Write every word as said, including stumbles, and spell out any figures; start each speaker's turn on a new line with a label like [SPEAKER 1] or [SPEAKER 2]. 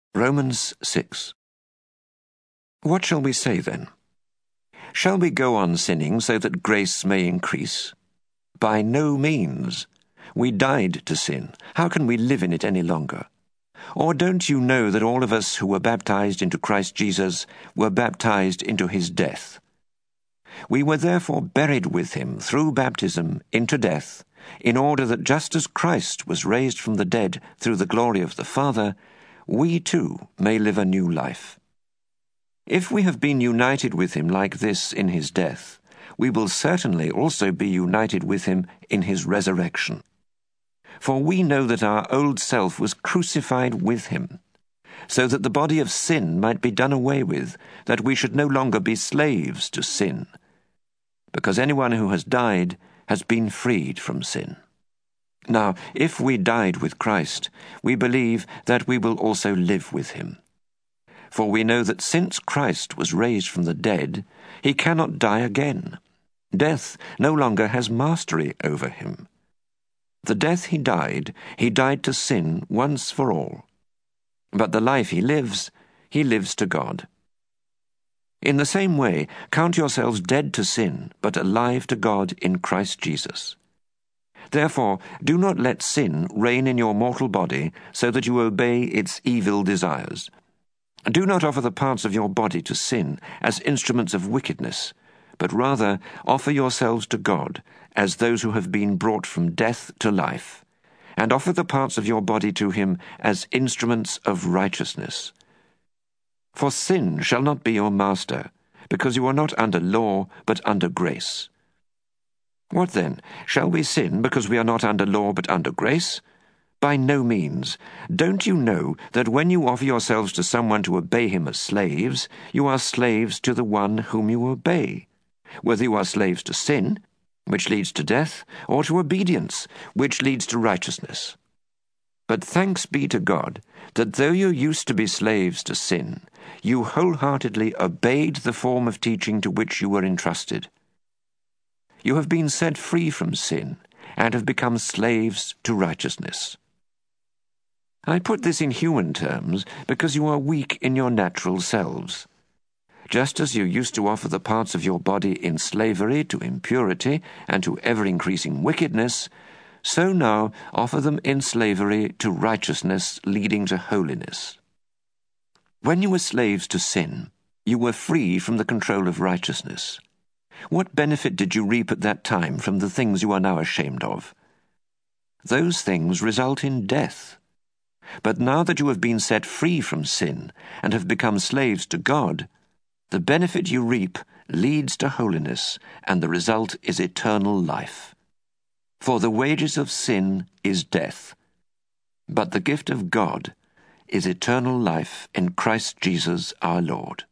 [SPEAKER 1] Romans six. What shall we say then? Shall we go on sinning so that grace may increase? By no means. We died to sin. How can we live in it any longer? Or don't you know that all of us who were baptized into Christ Jesus were baptized into his death? We were therefore buried with him through baptism into death, in order that just as Christ was raised from the dead through the glory of the Father, we too may live a new life. If we have been united with him like this in his death, we will certainly also be united with him in his resurrection. For we know that our old self was crucified with him, so that the body of sin might be done away with, that we should no longer be slaves to sin, because anyone who has died has been freed from sin. Now, if we died with Christ, we believe that we will also live with him. For we know that since Christ was raised from the dead, he cannot die again. Death no longer has mastery over him. The death he died, he died to sin once for all. But the life he lives, he lives to God. In the same way, count yourselves dead to sin, but alive to God in Christ Jesus. Therefore, do not let sin reign in your mortal body, so that you obey its evil desires. Do not offer the parts of your body to sin as instruments of wickedness, but rather offer yourselves to God as those who have been brought from death to life, and offer the parts of your body to him as instruments of righteousness. For sin shall not be your master, because you are not under law, but under grace. What then? Shall we sin because we are not under law but under grace? By no means. Don't you know that when you offer yourselves to someone to obey him as slaves, you are slaves to the one whom you obey, whether you are slaves to sin, which leads to death, or to obedience, which leads to righteousness? But thanks be to God, that though you used to be slaves to sin, you wholeheartedly obeyed the form of teaching to which you were entrusted. You have been set free from sin, and have become slaves to righteousness. I put this in human terms because you are weak in your natural selves. Just as you used to offer the parts of your body in slavery to impurity and to ever-increasing wickedness, so now offer them in slavery to righteousness leading to holiness. When you were slaves to sin, you were free from the control of righteousness. What benefit did you reap at that time from the things you are now ashamed of? Those things result in death. But now that you have been set free from sin and have become slaves to God, the benefit you reap leads to holiness, and the result is eternal life. For the wages of sin is death, but the gift of God is eternal life in Christ Jesus our Lord.